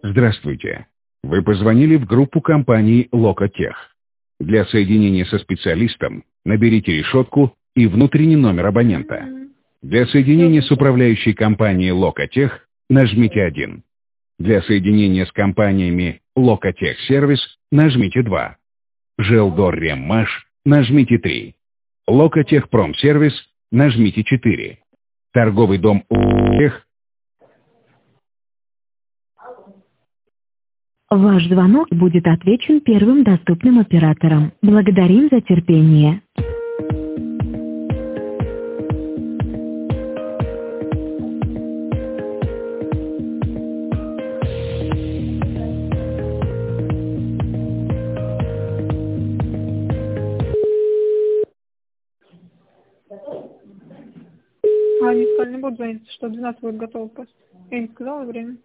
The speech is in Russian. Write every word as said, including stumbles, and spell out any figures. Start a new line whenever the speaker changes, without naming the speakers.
Здравствуйте. Вы позвонили в группу компании Локотех. Для соединения со специалистом наберите решетку и внутренний номер абонента. Для соединения с управляющей компанией Локотех нажмите один. Для соединения с компаниями Локотех Сервис нажмите два. Желдор Реммаш нажмите три. Локотех Промсервис нажмите четыре. Торговый дом Локотех.
Ваш звонок будет отвечен первым доступным оператором. Благодарим за терпение.
А они сказали, не будут звонить, что двенадцать будет готово просто. Я не сказала время.